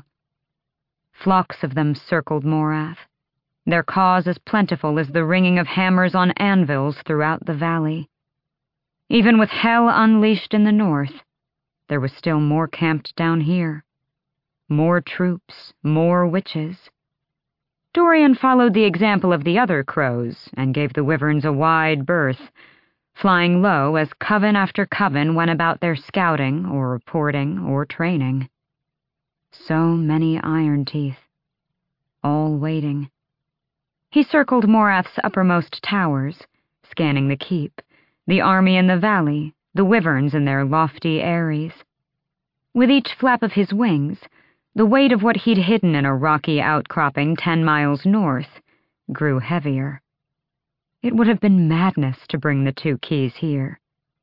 Flocks of them circled Morath, their caws as plentiful as the ringing of hammers on anvils throughout the valley. Even with hell unleashed in the north, there was still more camped down here. More troops, more witches. Dorian followed the example of the other crows and gave the wyverns a wide berth, flying low as coven after coven went about their scouting or reporting or training. So many iron teeth, all waiting. He circled Morath's uppermost towers, scanning the keep, the army in the valley, the wyverns in their lofty eyries. With each flap of his wings, the weight of what he'd hidden in a rocky outcropping ten miles north grew heavier. It would have been madness to bring the two keys here.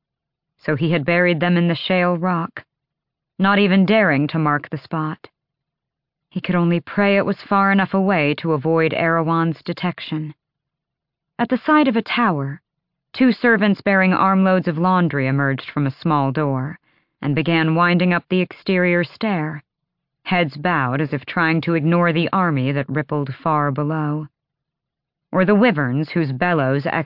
So he had buried them in the shale rock, not even daring to mark the spot. He could only pray it was far enough away to avoid Erewhon's detection. At the side of a tower, two servants bearing armloads of laundry emerged from a small door and began winding up the exterior stair, heads bowed as if trying to ignore the army that rippled far below, or the wyverns whose bellows echoed